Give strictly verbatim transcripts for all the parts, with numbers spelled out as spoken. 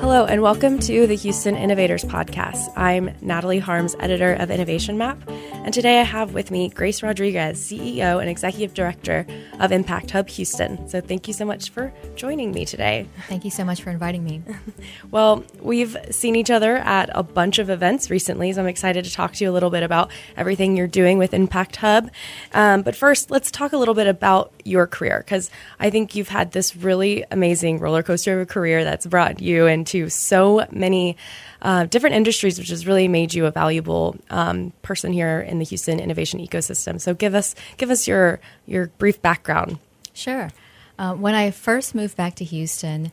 Hello, and welcome to the Houston Innovators Podcast. I'm Natalie Harms, editor of Innovation Map, and today I have with me Grace Rodriguez, C E O and Executive Director of Impact Hub Houston. So thank you so much for joining me today. Thank you so much for inviting me. Well, we've seen each other at a bunch of events recently, so I'm excited to talk to you a little bit about everything you're doing with Impact Hub. Um, but first, let's talk a little bit about your career, because I think you've had this really amazing roller coaster of a career that's brought you into so many uh, different industries, which has really made you a valuable um, person here in the Houston innovation ecosystem. So give us give us your your brief background. Sure. Uh, when I first moved back to Houston,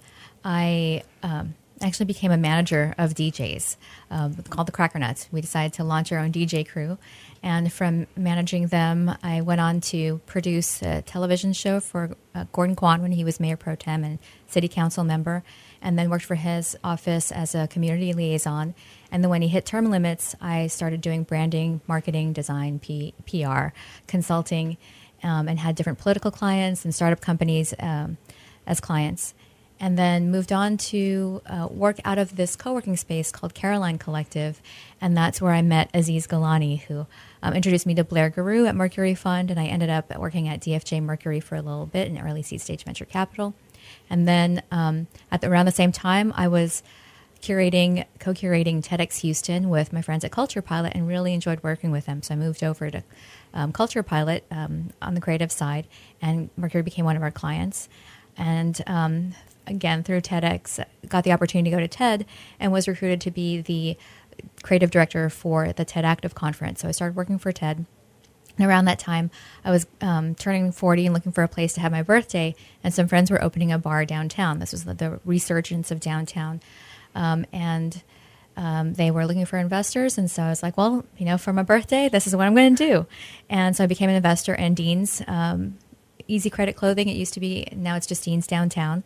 I um, actually became a manager of D Js um, called the Cracker Nuts. We decided to launch our own D J crew. And from managing them, I went on to produce a television show for uh, Gordon Kwan when he was mayor pro tem and city council member, and then worked for his office as a community liaison. And then when he hit term limits, I started doing branding, marketing, design, P- PR, consulting, um, and had different political clients and startup companies um, as clients. And then moved on to uh, work out of this co-working space called Caroline Collective. And that's where I met Aziz Galani, who um, introduced me to Blair Guru at Mercury Fund. And I ended up working at D F J Mercury for a little bit in early seed stage venture capital. And then um, at the, around the same time, I was curating, co-curating TEDx Houston with my friends at Culture Pilot and really enjoyed working with them. So I moved over to um, Culture Pilot um, on the creative side, and Mercury became one of our clients. And um, again, through TEDx, got the opportunity to go to TED and was recruited to be the creative director for the TED Active Conference. So I started working for TED. And around that time, I was um, turning forty and looking for a place to have my birthday, and some friends were opening a bar downtown. This was the, the resurgence of downtown. Um, and um, they were looking for investors, and so I was like, well, you know, for my birthday, this is what I'm going to do. And so I became an investor in Dean's um, Easy Credit Clothing. It used to be, now it's just Dean's downtown.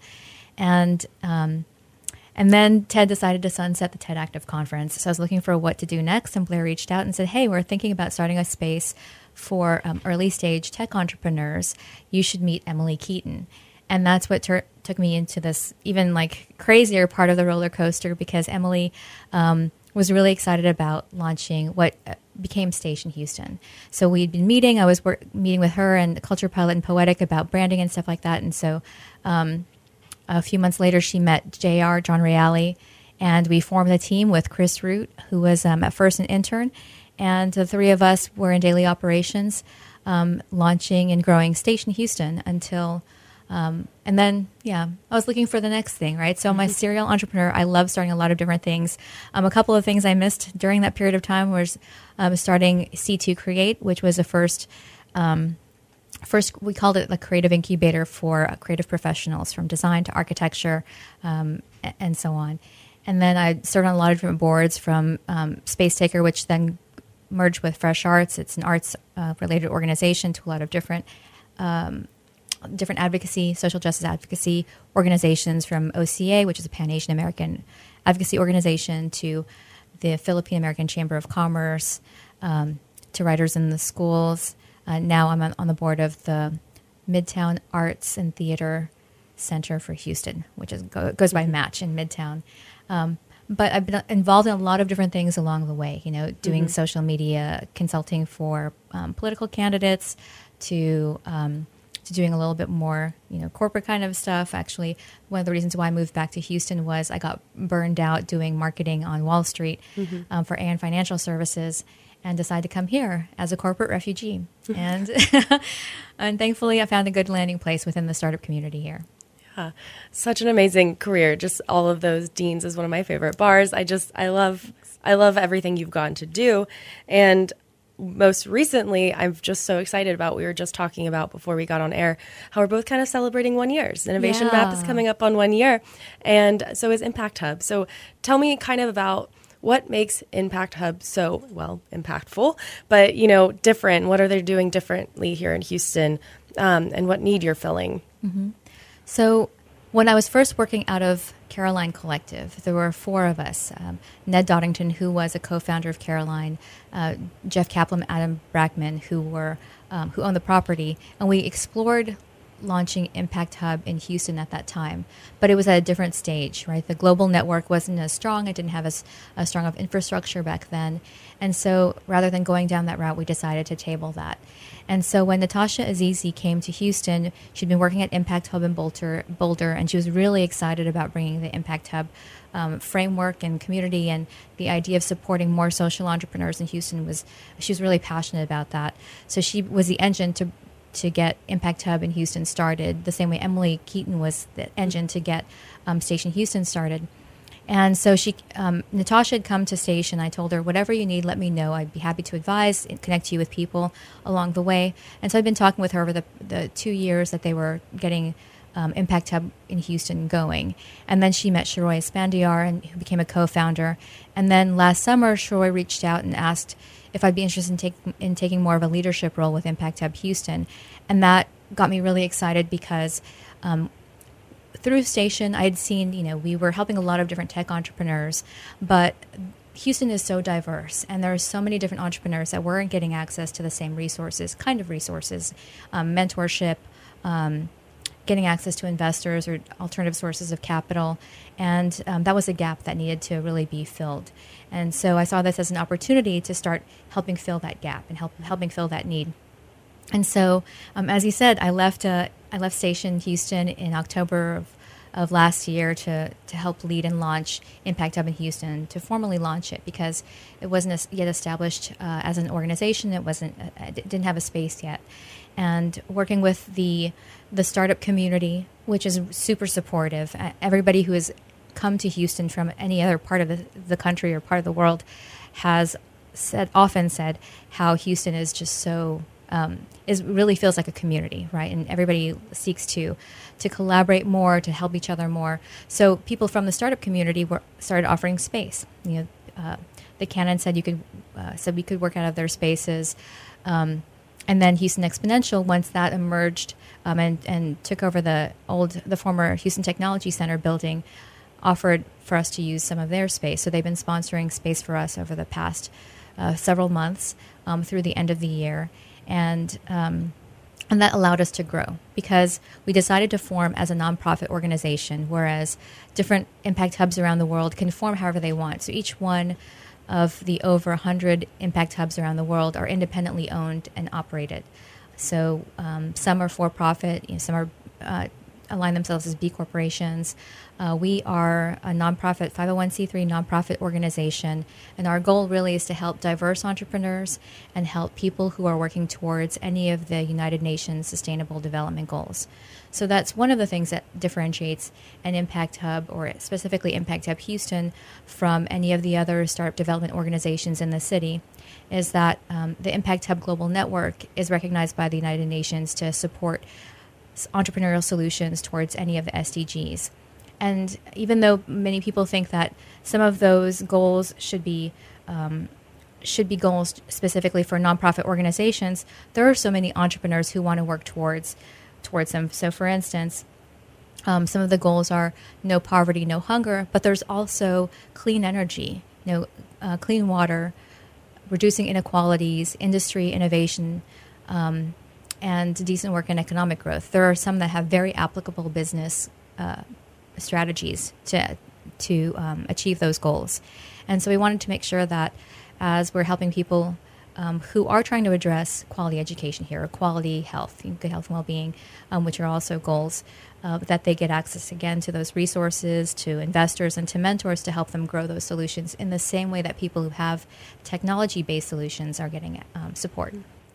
And um, and then TED decided to sunset the TED Active Conference. So I was looking for what to do next, and Blair reached out and said, hey, we're thinking about starting a space for um, early stage tech entrepreneurs. You should meet Emily Keaton. And that's what ter- took me into this even like crazier part of the roller coaster, because Emily um, was really excited about launching what became Station Houston. So we'd been meeting. I was work- meeting with her and Culture Pilot and Poetic about branding and stuff like that. And so um, a few months later, she met J R, John Reale, and we formed a team with Chris Root, who was um, at first an intern. And the three of us were in daily operations, um, launching and growing Station Houston until, um, and then, yeah, I was looking for the next thing, right? So I'm a serial entrepreneur. I love starting a lot of different things. Um, a couple of things I missed during that period of time was um, starting C two Create, which was the first, um, first we called it the creative incubator for uh, creative professionals, from design to architecture, um, and so on. And then I served on a lot of different boards, from um, Space Taker, which then merged with Fresh Arts. It's an arts-related uh, organization to a lot of different um, different advocacy, social justice advocacy organizations, from O C A, which is a Pan-Asian American advocacy organization, to the Philippine American Chamber of Commerce, um, to Writers in the Schools. Uh, now I'm on, on the board of the Midtown Arts and Theater Center for Houston, which is go, goes by Match in Midtown. Um, But I've been involved in a lot of different things along the way, you know, doing mm-hmm. social media, consulting for um, political candidates, to um, to doing a little bit more, you know, corporate kind of stuff. Actually, one of the reasons why I moved back to Houston was I got burned out doing marketing on Wall Street mm-hmm. um, for A N Financial Services, and decided to come here as a corporate refugee. and and thankfully, I found a good landing place within the startup community here. Yeah, such an amazing career. Just all of those. Dean's is one of my favorite bars. I just, I love, I love everything you've gone to do. And most recently, I'm just so excited about, we were just talking about before we got on air, how we're both kind of celebrating one year. Innovation yeah. Map is coming up on one year. And so is Impact Hub. So tell me kind of about what makes Impact Hub so, well, impactful, but, you know, different. What are they doing differently here in Houston, um, and what need you're filling? Mm-hmm. So when I was first working out of Caroline Collective, there were four of us. Um, Ned Doddington, who was a co-founder of Caroline, uh, Jeff Kaplan, Adam Brackman, who were um, who owned the property, and we explored launching Impact Hub in Houston at that time, but it was at a different stage, right? The global network wasn't as strong. It didn't have as, as strong of infrastructure back then. And so rather than going down that route, we decided to table that. And so when Natasha Azizi came to Houston, she'd been working at Impact Hub in Boulder, Boulder and she was really excited about bringing the Impact Hub um, framework and community, and the idea of supporting more social entrepreneurs in Houston was, she was really passionate about that. So she was the engine to to get Impact Hub in Houston started, the same way Emily Keaton was the engine to get um, Station Houston started. And so she, um, Natasha had come to Station. I told her, whatever you need, let me know. I'd be happy to advise and connect you with people along the way. And so I'd been talking with her over the, the two years that they were getting um, Impact Hub in Houston going. And then she met Sharoy Spandiar, and who became a co-founder. And then last summer, Sharoy reached out and asked if I'd be interested in, take, in taking more of a leadership role with Impact Hub Houston. And that got me really excited because um, through Station, I had seen, you know, we were helping a lot of different tech entrepreneurs, but Houston is so diverse, and there are so many different entrepreneurs that weren't getting access to the same resources, kind of resources, um, mentorship, um, getting access to investors or alternative sources of capital. And um, that was a gap that needed to really be filled. And so I saw this as an opportunity to start helping fill that gap and help, helping fill that need. And so, um, as you said, I left uh, I left Station Houston in October of, of last year to, to help lead and launch Impact Hub in Houston, to formally launch it, because it wasn't yet established uh, as an organization. It wasn't uh, it didn't have a space yet. And working with the the startup community, which is super supportive. Uh, everybody who has come to Houston from any other part of the, the country or part of the world has said often said how Houston is just so um, is really feels like a community, right? And everybody seeks to to collaborate more, to help each other more. So people from the startup community were started offering space. You know, uh, the Canon said you could uh, said we could work out of their spaces. Um, And then Houston Exponential, once that emerged um, and, and took over the old, the former Houston Technology Center building, offered for us to use some of their space. So they've been sponsoring space for us over the past uh, several months um, through the end of the year. And um, and that allowed us to grow, because we decided to form as a nonprofit organization, whereas different impact hubs around the world can form however they want. So each one of the over one hundred impact hubs around the world are independently owned and operated. So um, some are for-profit, you know, some are uh, align themselves as B corporations. Uh, we are a nonprofit, five oh one c three nonprofit organization, and our goal really is to help diverse entrepreneurs and help people who are working towards any of the United Nations Sustainable Development Goals. So that's one of the things that differentiates an Impact Hub, or specifically Impact Hub Houston, from any of the other startup development organizations in the city, is that um, the Impact Hub Global Network is recognized by the United Nations to support entrepreneurial solutions towards any of the S D Gs. And even though many people think that some of those goals should be um, should be goals specifically for nonprofit organizations, there are so many entrepreneurs who want to work towards towards them. So, for instance, um, some of the goals are no poverty, no hunger, but there's also clean energy, you know, uh, clean water, reducing inequalities, industry innovation, um, and decent work and economic growth. There are some that have very applicable business uh, strategies to to um, achieve those goals. And so we wanted to make sure that as we're helping people um, who are trying to address quality education here, or quality health, good health and well-being, um, which are also goals, uh, that they get access again to those resources, to investors, and to mentors to help them grow those solutions in the same way that people who have technology-based solutions are getting um, support.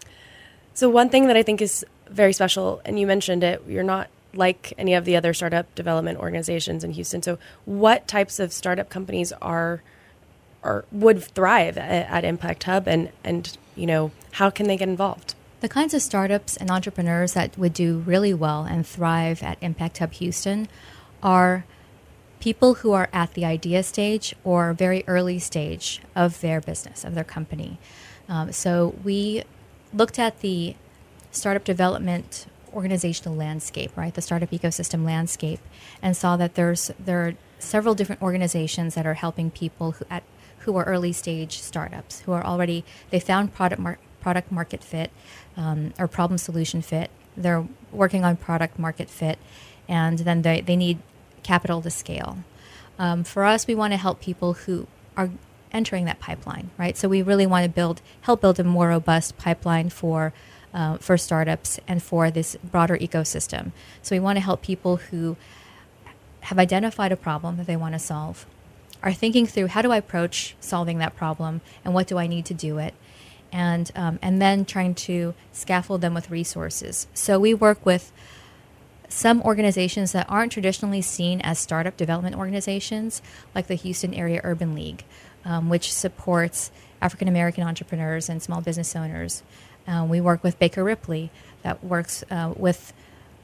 So one thing that I think is very special, and you mentioned it, you're not like any of the other startup development organizations in Houston. So what types of startup companies are are would thrive at, at Impact Hub, and, and you know, how can they get involved? The kinds of startups and entrepreneurs that would do really well and thrive at Impact Hub Houston are people who are at the idea stage or very early stage of their business, of their company. Um, so we looked at the startup development organizational landscape, right, the startup ecosystem landscape, and saw that there's there are several different organizations that are helping people who at who are early stage startups, who are already, they found product mar- product market fit um, or problem solution fit, they're working on product market fit, and then they, they need capital to scale. Um, for us, we want to help people who are entering that pipeline, right? So we really want to build, help build a more robust pipeline for uh, for startups and for this broader ecosystem. So we want to help people who have identified a problem that they want to solve, are thinking through how do I approach solving that problem and what do I need to do it, and um, and then trying to scaffold them with resources. So we work with some organizations that aren't traditionally seen as startup development organizations, like the Houston Area Urban League, um, which supports African American entrepreneurs and small business owners. Um, we work with Baker Ripley, that works uh, with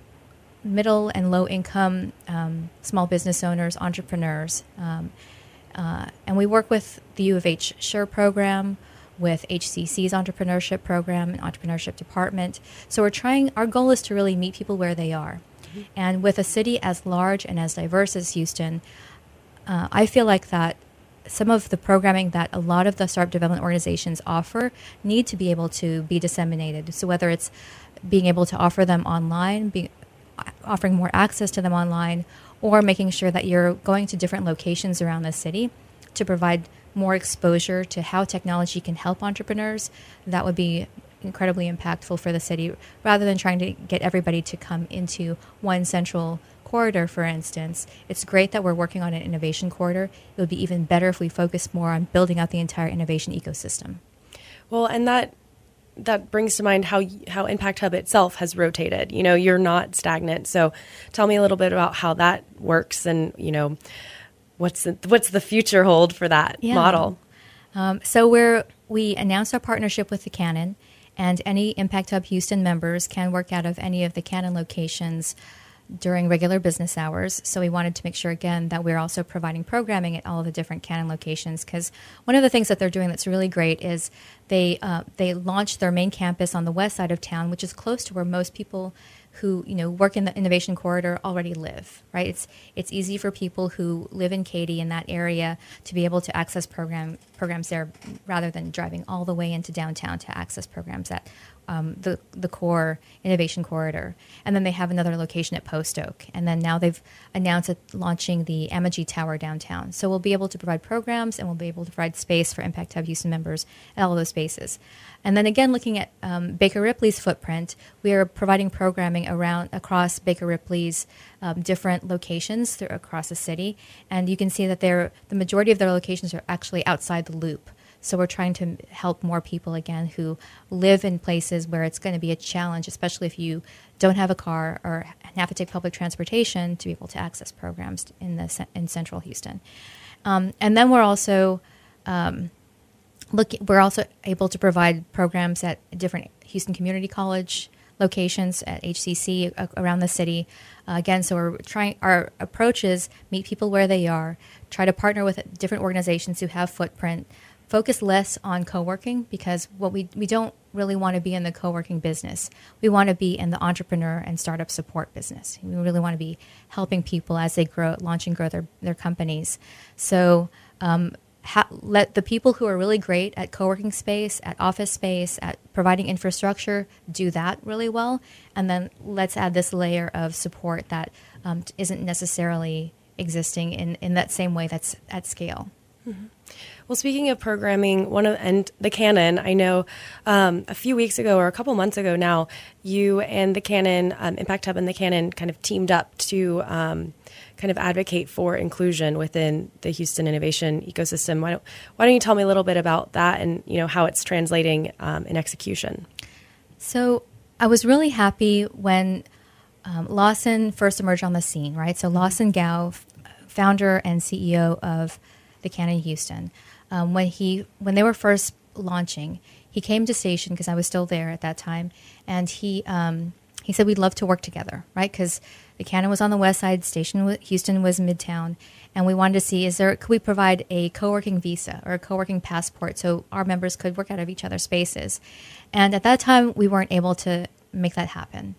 middle and low income um, small business owners, entrepreneurs. Um, uh, and we work with the U of H SURE program, with H C C's entrepreneurship program and entrepreneurship department. So we're trying, our goal is to really meet people where they are. Mm-hmm. And with a city as large and as diverse as Houston, uh, I feel like that some of the programming that a lot of the startup development organizations offer need to be able to be disseminated. So whether it's being able to offer them online, being, offering more access to them online, or making sure that you're going to different locations around the city to provide more exposure to how technology can help entrepreneurs, that would be incredibly impactful for the city, rather than trying to get everybody to come into one central corridor, for instance. It's great that we're working on an innovation corridor. It would be even better if we focus more on building out the entire innovation ecosystem. Well, and that that brings to mind how how Impact Hub itself has rotated. You know, you're not stagnant. So tell me a little bit about how that works, and, you know, what's the, what's the future hold for that yeah. model? Um, so we're, we announced our partnership with the Cannon, and any Impact Hub Houston members can work out of any of the Cannon locations during regular business hours. So we wanted to make sure, again, that we're also providing programming at all of the different Cannon locations, because one of the things that they're doing that's really great is they uh, they launched their main campus on the west side of town, which is close to where most people who, you know, work in the innovation corridor already live, right? It's it's easy for people who live in Katy, in that area, to be able to access program programs there, rather than driving all the way into downtown to access programs at um, the the core innovation corridor. And then they have another location at Post Oak, and then now they've announced it, launching the Amagi Tower downtown. So we'll be able to provide programs, and we'll be able to provide space for Impact Hub Houston members at all of those spaces. And then again, looking at um, Baker Ripley's footprint, we are providing programming around across Baker Ripley's um, different locations through, across the city. And you can see that they're, the majority of their locations are actually outside the loop. So we're trying to help more people, again, who live in places where it's going to be a challenge, especially if you don't have a car or have to take public transportation, to be able to access programs in the in central Houston. Um, and then we're also um, look. We're also able to provide programs at different Houston Community College locations, at H C C around the city. Uh, again, so we're trying. Our approach is meet people where they are. Try to partner with different organizations who have footprint. Focus less on co-working, because what we we don't really want to be in the co-working business. We want to be in the entrepreneur and startup support business. We really want to be helping people as they grow, launch and grow their, their companies. So um, ha- let the people who are really great at co-working space, at office space, at providing infrastructure, do that really well. And then let's add this layer of support that um, isn't necessarily existing in, in that same way that's at scale. Mm-hmm. Well, speaking of programming, one of and the Cannon, I know um, a few weeks ago or a couple months ago now, you and the Cannon, um, Impact Hub and the Cannon kind of teamed up to um, kind of advocate for inclusion within the Houston innovation ecosystem. Why don't, why don't you tell me a little bit about that, and, you know, how it's translating um, in execution? So I was really happy when um, Lawson first emerged on the scene, right? So Lawson Gao, f- founder and C E O of the Cannon Houston. Um, when he when they were first launching, he came to Station, because I was still there at that time, and he um, he said we'd love to work together, right? Because the Cannon was on the west side, Station Houston was midtown, and we wanted to see, is there could we provide a co-working visa or a co-working passport so our members could work out of each other's spaces? And at that time, we weren't able to make that happen.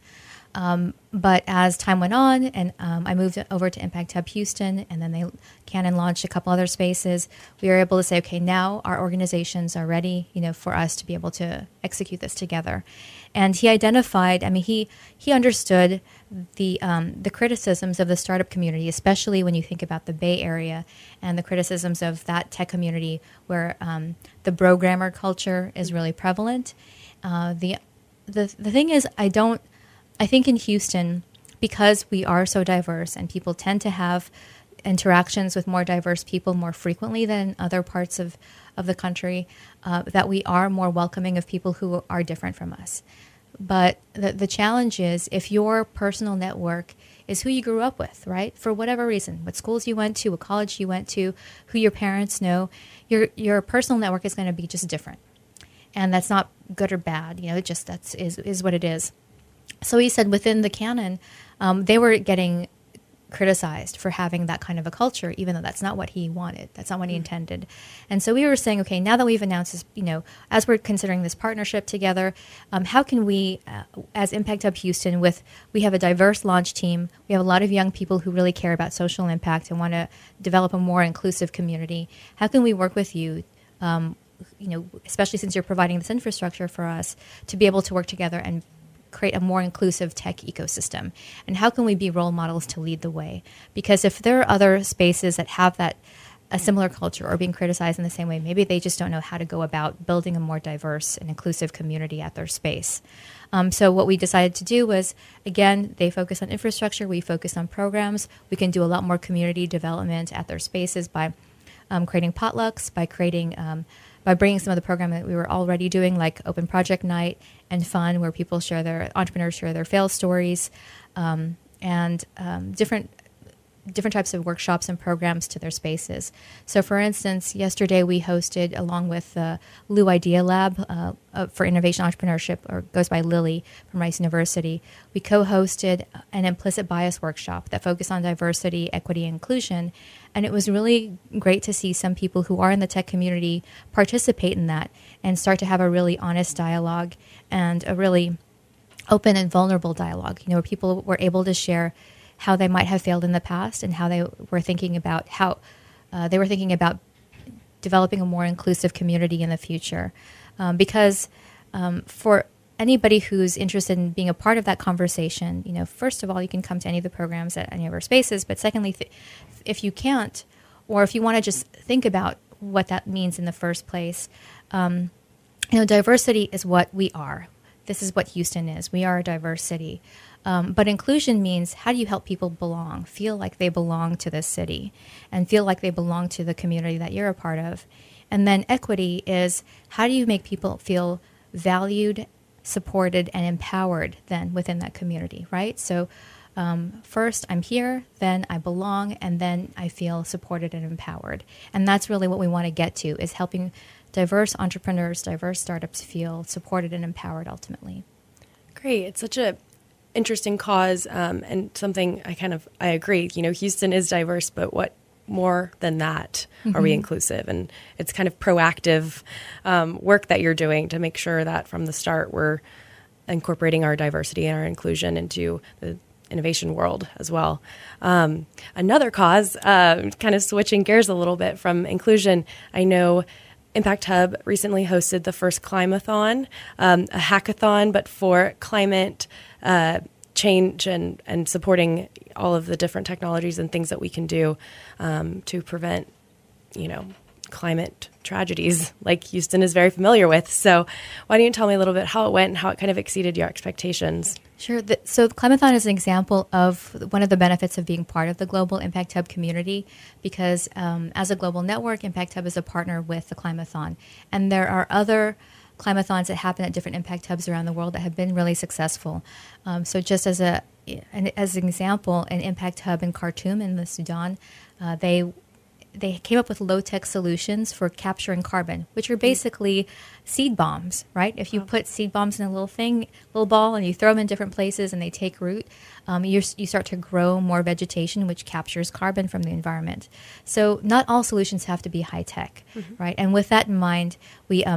Um, but as time went on, and um, I moved over to Impact Hub Houston, and then they Canon launched a couple other spaces, we were able to say, okay, now our organizations are ready, you know, for us to be able to execute this together. And he identified, I mean, he he understood the um, the criticisms of the startup community, especially when you think about the Bay Area and the criticisms of that tech community where um, the programmer culture is really prevalent. Uh, the the the thing is, I don't. I think in Houston, because we are so diverse and people tend to have interactions with more diverse people more frequently than in other parts of, of the country, uh, that we are more welcoming of people who are different from us. But the, the challenge is if your personal network is who you grew up with, right? For whatever reason, what schools you went to, what college you went to, who your parents know, your your personal network is going to be just different. And that's not good or bad. You know, it just that's is, is what it is. So he said within the Canon, um, they were getting criticized for having that kind of a culture, even though that's not what he wanted. That's not what he intended. And so we were saying, okay, now that we've announced this, you know, as we're considering this partnership together, um, how can we, uh, as Impact Hub Houston, with we have a diverse launch team, we have a lot of young people who really care about social impact and want to develop a more inclusive community. How can we work with you, um, you know, especially since you're providing this infrastructure for us, to be able to work together and create a more inclusive tech ecosystem? And how can we be role models to lead the way? Because if there are other spaces that have that a similar culture or being criticized in the same way, maybe they just don't know how to go about building a more diverse and inclusive community at their space. Um, so what we decided to do was, again, they focus on infrastructure, we focus on programs. We can do a lot more community development at their spaces by um, creating potlucks, by creating um, by bringing some of the programming that we were already doing, like Open Project Night and Fun, where people share their, entrepreneurs share their fail stories, um, and um, different different types of workshops and programs to their spaces. So for instance, yesterday we hosted, along with the Lou Idea Lab uh, uh, for Innovation Entrepreneurship, or goes by Lily from Rice University, we co-hosted an implicit bias workshop that focused on diversity, equity, and inclusion. And it was really great to see some people who are in the tech community participate in that and start to have a really honest dialogue and a really open and vulnerable dialogue, you know, where people were able to share how they might have failed in the past and how they were thinking about how uh, they were thinking about developing a more inclusive community in the future. Um, because um, for anybody who's interested in being a part of that conversation, you know, first of all, you can come to any of the programs at any of our spaces. But secondly, th- if you can't, or if you want to just think about what that means in the first place, um, you know, diversity is what we are. This is what Houston is. We are a diverse city. Um, but inclusion means, how do you help people belong, feel like they belong to this city, and feel like they belong to the community that you're a part of? And then equity is, how do you make people feel valued, supported, and empowered then within that community, right? So um, first, I'm here, then I belong, and then I feel supported and empowered. And that's really what we want to get to, is helping diverse entrepreneurs, diverse startups feel supported and empowered ultimately. Great. It's such a interesting cause, um, and something I kind of, I agree, you know, Houston is diverse, but what more than that mm-hmm. are we inclusive? And it's kind of proactive um, work that you're doing to make sure that from the start we're incorporating our diversity and our inclusion into the innovation world as well. Um, another cause, uh, kind of switching gears a little bit from inclusion, I know Impact Hub recently hosted the first Climathon, um, a hackathon, but for climate uh, change and, and supporting all of the different technologies and things that we can do um, to prevent, you know, climate tragedies like Houston is very familiar with. So why don't you tell me a little bit how it went and how it kind of exceeded your expectations? Sure. The, so the Climathon is an example of one of the benefits of being part of the Global Impact Hub community, because um, as a global network, Impact Hub is a partner with the Climathon. And there are other Climathons that happen at different Impact Hubs around the world that have been really successful. Um, so just as a an, as an example, an Impact Hub in Khartoum in the Sudan, uh, they they came up with low-tech solutions for capturing carbon, which are basically seed bombs, right? If you put seed bombs in a little thing, little ball, and you throw them in different places and they take root, um, you you start to grow more vegetation, which captures carbon from the environment. So not all solutions have to be high-tech, mm-hmm. right? And with that in mind, we um,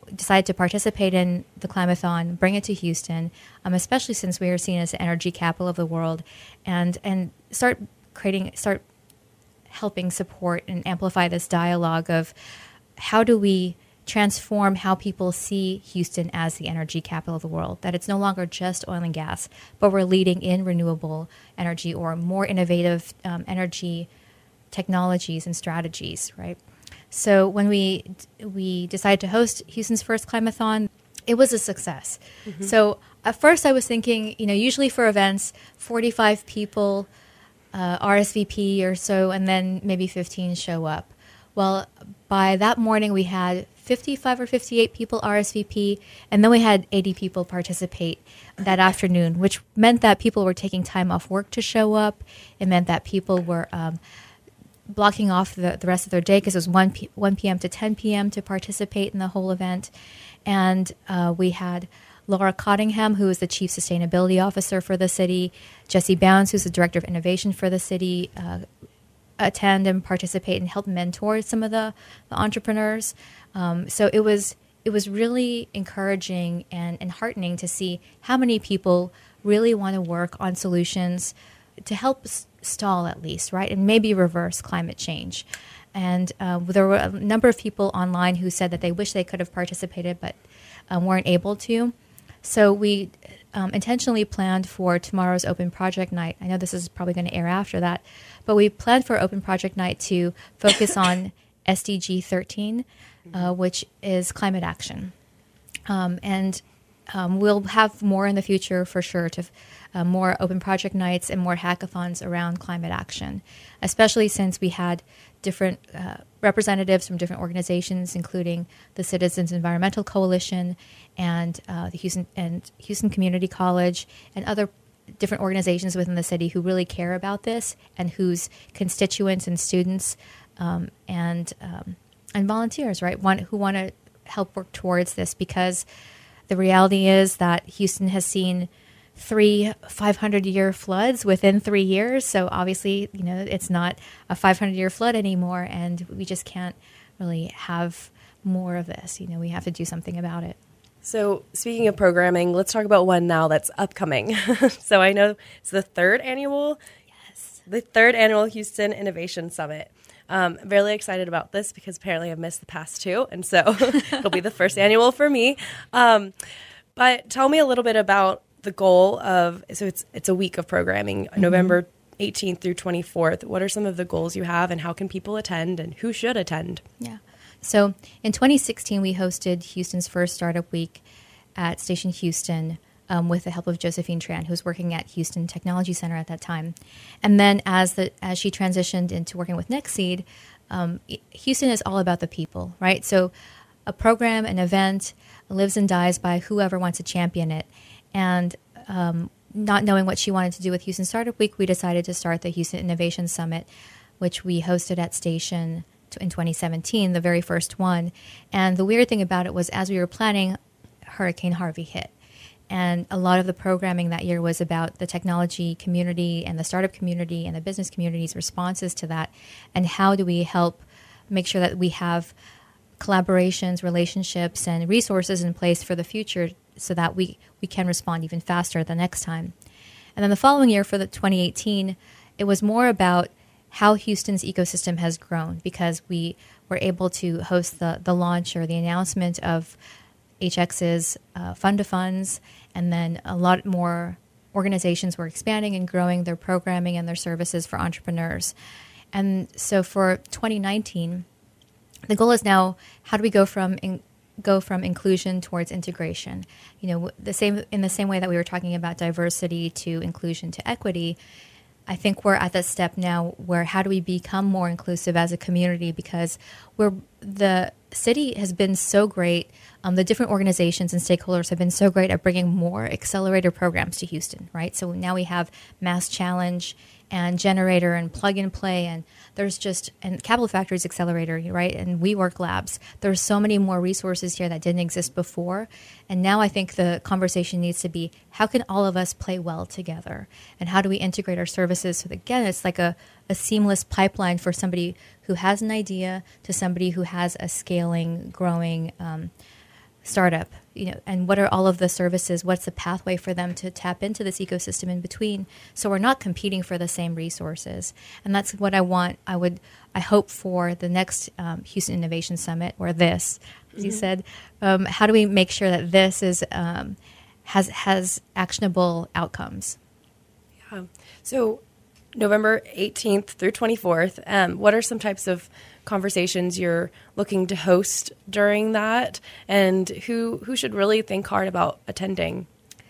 decided to participate in the Climathon, bring it to Houston, um, especially since we are seen as the energy capital of the world, and and start creating, start helping support and amplify this dialogue of how do we transform how people see Houston as the energy capital of the world, that it's no longer just oil and gas, but we're leading in renewable energy or more innovative um, energy technologies and strategies, right? So when we we decided to host Houston's first Climathon, it was a success. Mm-hmm. So at first I was thinking, you know, usually for events, forty-five people uh, R S V P or so, and then maybe fifteen show up. Well, by that morning we had fifty-five or fifty-eight people R S V P, and then we had eighty people participate that afternoon, which meant that people were taking time off work to show up. It meant that people were um, blocking off the, the rest of their day because it was one p.m. to ten p.m. to participate in the whole event. And uh, we had Laura Cottingham, who is the Chief Sustainability Officer for the city, Jesse Bounds, who's the Director of Innovation for the city, uh, attend and participate and help mentor some of the, the entrepreneurs. Um, so it was it was really encouraging and, and heartening to see how many people really want to work on solutions to help s- stall at least, right, and maybe reverse climate change. And uh, there were a number of people online who said that they wish they could have participated but um, weren't able to. So we um, intentionally planned for tomorrow's Open Project Night. I know this is probably going to air after that, but we planned for Open Project Night to focus on S D G thirteen, uh, which is climate action. Um, and um, we'll have more in the future for sure, to uh, more Open Project Nights and more hackathons around climate action, especially since we had different uh, representatives from different organizations, including the Citizens Environmental Coalition and uh, the Houston and Houston Community College and other different organizations within the city who really care about this and whose constituents and students um, and um, and volunteers, right, want, who want to help work towards this, because the reality is that Houston has seen three five hundred year floods within three years. So obviously, you know, it's not a five hundred year flood anymore, and we just can't really have more of this. You know, we have to do something about it. So speaking of programming, let's talk about one now that's upcoming. So I know it's the third annual, yes, the third annual Houston Innovation Summit. Um, I'm really excited about this because apparently I've missed the past two, and so it'll be the first annual for me. Um, but tell me a little bit about the goal of, so it's it's a week of programming, mm-hmm. November eighteenth through twenty-fourth. What are some of the goals you have, and how can people attend, and who should attend? Yeah. So in twenty sixteen, we hosted Houston's first Startup Week at Station Houston um, with the help of Josephine Tran, who was working at Houston Technology Center at that time. And then as the as she transitioned into working with NextSeed, um, Houston is all about the people, right? So a program, an event, lives and dies by whoever wants to champion it. And um, not knowing what she wanted to do with Houston Startup Week, we decided to start the Houston Innovation Summit, which we hosted at Station in twenty seventeen, the very first one. And the weird thing about it was, as we were planning, Hurricane Harvey hit. And a lot of the programming that year was about the technology community and the startup community and the business community's responses to that, and how do we help make sure that we have collaborations, relationships, and resources in place for the future so that we, we can respond even faster the next time. And then the following year, for the twenty eighteen, it was more about how Houston's ecosystem has grown, because we were able to host the, the launch or the announcement of H X's uh, Fund to Funds, and then a lot more organizations were expanding and growing their programming and their services for entrepreneurs. And so for twenty nineteen, the goal is now, how do we go from in, go from inclusion towards integration? You know, the same in the same way that we were talking about diversity to inclusion to equity. I think we're at that step now where how do we become more inclusive as a community, because we're the city has been so great. Um, the different organizations and stakeholders have been so great at bringing more accelerator programs to Houston, right? So now we have Mass Challenge and Generator and Plug and Play, and there's just, and Capital Factories Accelerator, right? And WeWork Labs. There's so many more resources here that didn't exist before. And now I think the conversation needs to be, how can all of us play well together? And how do we integrate our services so that, again, it's like a, a seamless pipeline for somebody who has an idea to somebody who has a scaling, growing um, startup, you know, and what are all of the services? What's the pathway for them to tap into this ecosystem in between? So we're not competing for the same resources, and that's what I want. I would, I hope for the next um, Houston Innovation Summit, or this, as mm-hmm. you said. Um, how do we make sure that this is um, has has actionable outcomes? Yeah. So November eighteenth through twenty-fourth. Um, what are some types of conversations you're looking to host during that, and who who should really think hard about attending?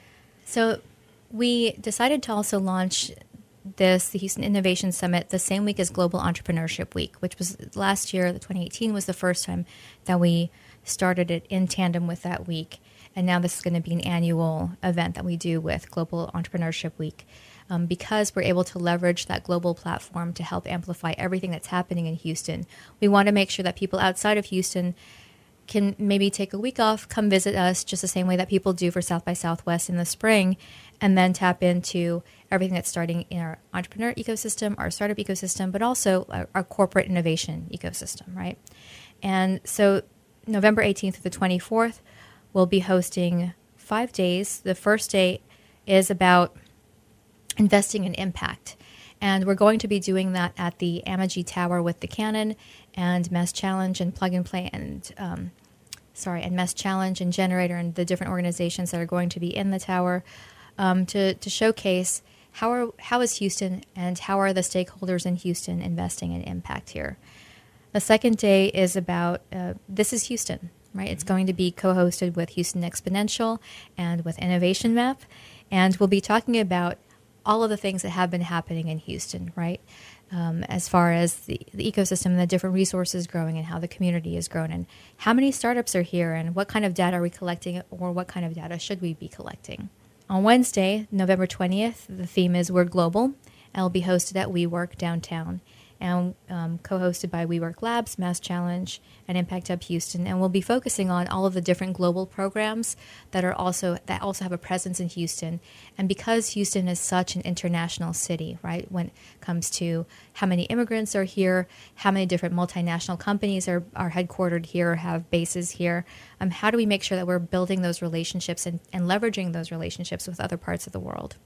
So we decided to also launch this, the Houston Innovation Summit, the same week as Global Entrepreneurship Week, which was last year, the twenty eighteen was the first time that we started it in tandem with that week. And now this is going to be an annual event that we do with Global Entrepreneurship Week. Um, because we're able to leverage that global platform to help amplify everything that's happening in Houston. We want to make sure that people outside of Houston can maybe take a week off, come visit us just the same way that people do for South by Southwest in the spring, and then tap into everything that's starting in our entrepreneur ecosystem, our startup ecosystem, but also our, our corporate innovation ecosystem, right? And so November eighteenth through the twenty-fourth, we'll be hosting five days. The first day is about investing in impact. And we're going to be doing that at the Amagi Tower with the Cannon and Mass Challenge and Plug and Play and, um, sorry, and Mass Challenge and Generator and the different organizations that are going to be in the tower um, to, to showcase how are, how is Houston and how are the stakeholders in Houston investing in impact here. The second day is about, uh, this is Houston, right? It's going to be co-hosted with Houston Exponential and with Innovation Map. And we'll be talking about all of the things that have been happening in Houston, right? Um, as far as the, the ecosystem and the different resources growing and how the community is growing and how many startups are here and what kind of data are we collecting or what kind of data should we be collecting. On Wednesday, November twentieth, the theme is We're Global, and it'll be hosted at WeWork downtown and um, co-hosted by WeWork Labs, Mass Challenge, and Impact Hub Houston. And we'll be focusing on all of the different global programs that are also that also have a presence in Houston. And because Houston is such an international city, right, when it comes to how many immigrants are here, how many different multinational companies are, are headquartered here or have bases here, um, how do we make sure that we're building those relationships and, and leveraging those relationships with other parts of the world?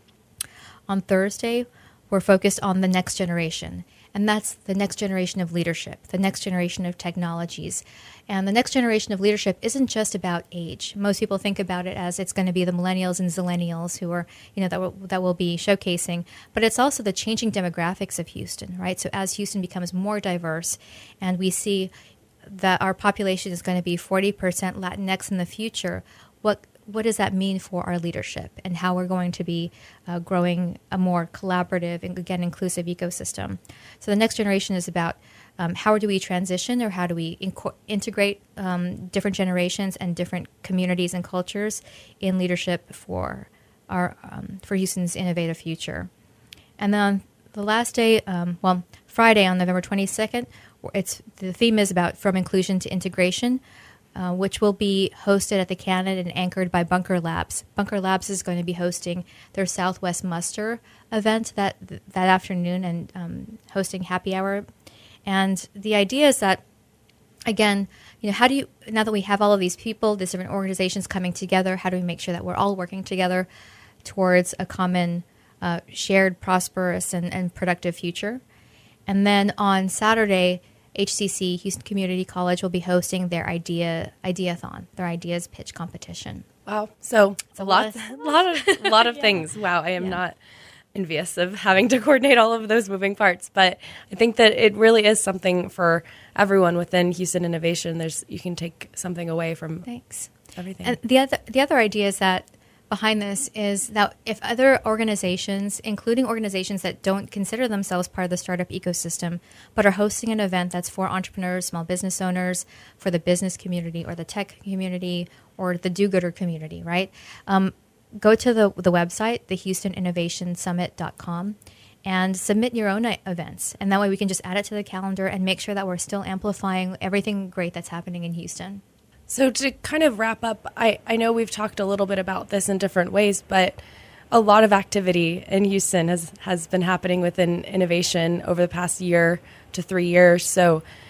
On Thursday, we're focused on the next generation. And that's the next generation of leadership, the next generation of technologies. And the next generation of leadership isn't just about age. Most people think about it as it's going to be the millennials and zillennials who are, you know, that will, that will be showcasing. But it's also the changing demographics of Houston, right? So as Houston becomes more diverse and we see that our population is going to be forty percent Latinx in the future, what what does that mean for our leadership and how we're going to be uh, growing a more collaborative and, again, inclusive ecosystem. So the next generation is about um, how do we transition or how do we inco- integrate um, different generations and different communities and cultures in leadership for our um, for Houston's innovative future. And then the last day, um, well, Friday on November twenty-second, it's the theme is about from inclusion to integration, Uh, which will be hosted at the Cannon and anchored by Bunker Labs. Bunker Labs is going to be hosting their Southwest Muster event that that afternoon and um, hosting happy hour. And the idea is that, again, you know, how do you, now that we have all of these people, these different organizations coming together, how do we make sure that we're all working together towards a common, uh, shared, prosperous, and, and productive future? And then on Saturday, H C C, Houston Community College, will be hosting their idea Ideathon, their ideas pitch competition. Wow. So it's a lot, a lot of, a lot of yeah. things. Wow. I am yeah. not envious of having to coordinate all of those moving parts, but I think that it really is something for everyone within Houston Innovation. There's, you can take something away from Thanks. everything. And the other, the other idea is that behind this is that if other organizations, including organizations that don't consider themselves part of the startup ecosystem, but are hosting an event that's for entrepreneurs, small business owners, for the business community or the tech community or the do-gooder community, right? Um, go to the the website, the houston innovation summit dot com, and submit your own events. And that way we can just add it to the calendar and make sure that we're still amplifying everything great that's happening in Houston. So to kind of wrap up, I, I know we've talked a little bit about this in different ways, but a lot of activity in Houston has, has been happening within innovation over the past year to three years. So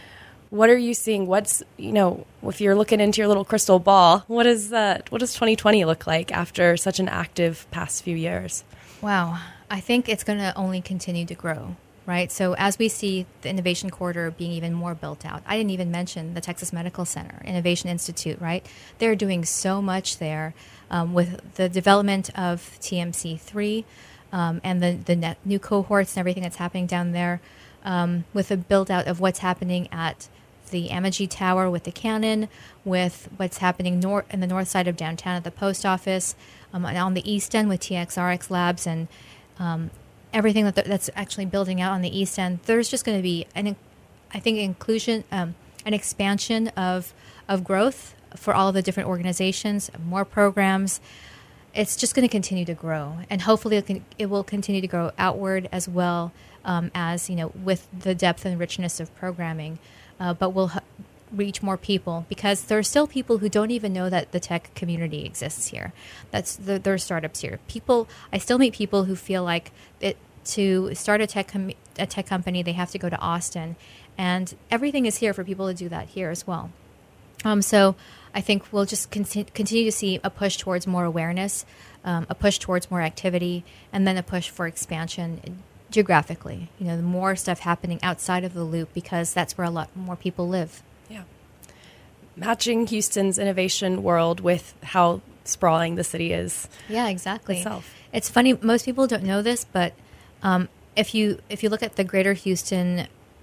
What are you seeing? What's, you know, if you're looking into your little crystal ball, what is that? What does twenty twenty look like after such an active past few years? Wow. I think it's going to only continue to grow, right? So as we see the Innovation Corridor being even more built out, I didn't even mention the Texas Medical Center, Innovation Institute, right? They're doing so much there um, with the development of T M C three um, and the, the net new cohorts and everything that's happening down there, um, with the build out of what's happening at the Amagi Tower with the Cannon, with what's happening nor- in the north side of downtown at the post office, um, and on the east end with T X R X Labs and um, everything that th- that's actually building out on the east end. There's just going to be an, I think, inclusion, um, an expansion of of growth for all of the different organizations, more programs. It's just going to continue to grow, and hopefully it, can, it will continue to grow outward as well um, as, you know, with the depth and richness of programming. Uh, but we'll h- reach more people, because there are still people who don't even know that the tech community exists here. That's the, there are startups here. People, I still meet people who feel like it, to start a tech com- a tech company, they have to go to Austin, and everything is here for people to do that here as well. Um, so I think we'll just conti- continue to see a push towards more awareness, um, a push towards more activity, and then a push for expansion geographically. You know, the more stuff happening outside of the loop, because that's where a lot more people live. Yeah. Matching Houston's innovation world with how sprawling the city is. Yeah, exactly. Itself. It's funny, most people don't know this, but um, if you if you look at the greater Houston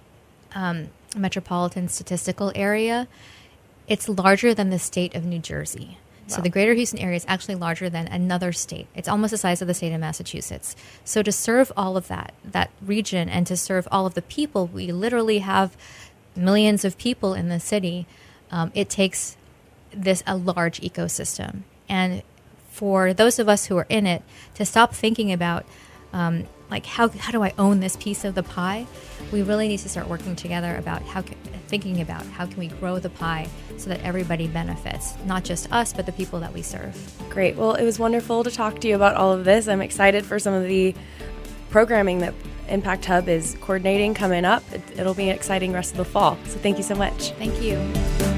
um, metropolitan statistical area, it's larger than the state of New Jersey. So Wow. the greater Houston area is actually larger than another state. It's almost the size of the state of Massachusetts. So to serve all of that, that region, and to serve all of the people, we literally have millions of people in the city. Um, it takes this a large ecosystem. And for those of us who are in it, to stop thinking about um, like how how do I own this piece of the pie, we really need to start working together about how ca- thinking about how can we grow the pie so that everybody benefits, not just us, but the people that we serve. Great. Well, it was wonderful to talk to you about all of this. I'm excited for some of the programming that Impact Hub is coordinating coming up. It, it'll be an exciting rest of the fall. So thank you so much. Thank you.